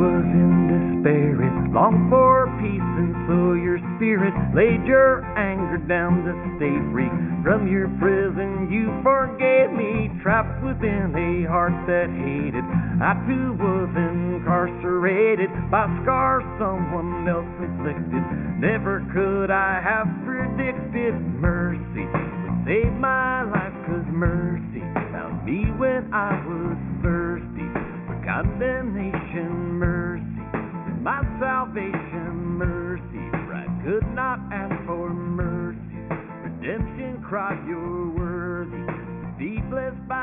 was in despair, it longed for peace, and so your spirit laid your anger down to stay free. From your prison you forgave me, trapped within a heart that hated. I too was incarcerated by scars someone else inflicted. Never could I have predicted mercy would save my life, 'cause mercy found me when I was thirsty. For condemnation, mercy is my salvation, mercy, for I could not ask for mercy. Redemption cried, you're worthy to be blessed by